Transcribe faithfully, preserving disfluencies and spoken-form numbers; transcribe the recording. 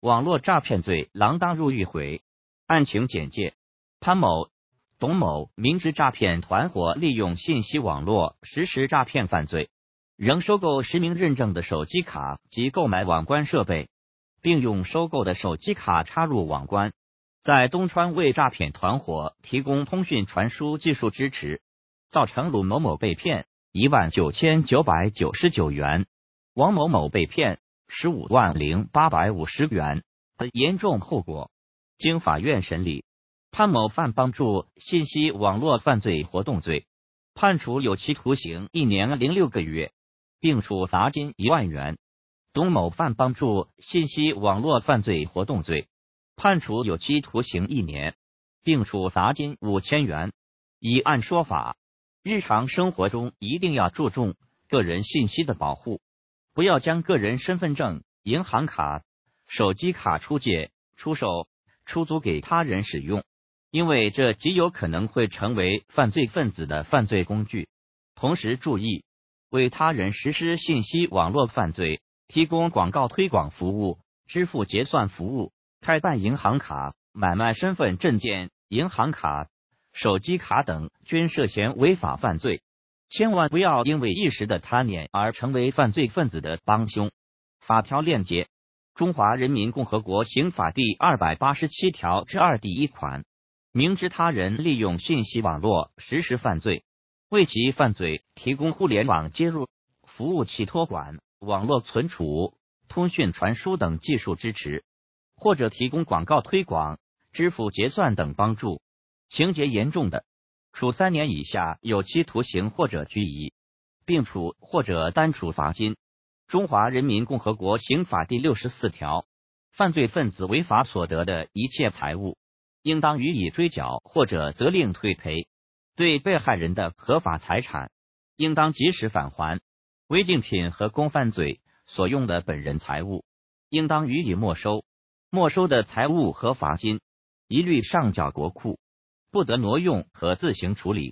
网络诈骗罪，锒铛入狱回。案情简介：潘某、董某明知诈骗团伙利用信息网络实施诈骗犯罪，仍收购实名认证的手机卡及购买网关设备，并用收购的手机卡插入网关，在东川为诈骗团伙提供通讯传输技术支持，造成鲁某某被骗一万九千九百九十九元，王某某被骗十五万零八百五十元的严重后果。经法院审理，潘某犯帮助信息网络犯罪活动罪，判处有期徒刑一年零六个月，并处罚金一万元。董某犯帮助信息网络犯罪活动罪，判处有期徒刑一年，并处罚金五千元。以案说法，日常生活中一定要注重个人信息的保护，不要将个人身份证、银行卡、手机卡出借、出售、出租给他人使用，因为这极有可能会成为犯罪分子的犯罪工具。同时注意，为他人实施信息网络犯罪提供广告推广服务、支付结算服务、开办银行卡、买卖身份证件、银行卡、手机卡等，均涉嫌违法犯罪。千万不要因为一时的贪念而成为犯罪分子的帮凶。法条链接：中华人民共和国刑法第二百八十七条之二第一款，明知他人利用信息网络实施犯罪，为其犯罪提供互联网接入、服务器托管、网络存储、通讯传输等技术支持，或者提供广告推广、支付结算等帮助，情节严重的，处三年以下有期徒刑或者拘役，并处或者单处罚金。中华人民共和国刑法第六十四条，犯罪分子违法所得的一切财物，应当予以追缴或者责令退赔；对被害人的合法财产，应当及时返还。违禁品和共犯罪所用的本人财物，应当予以没收。没收的财物和罚金，一律上缴国库，不得挪用和自行处理。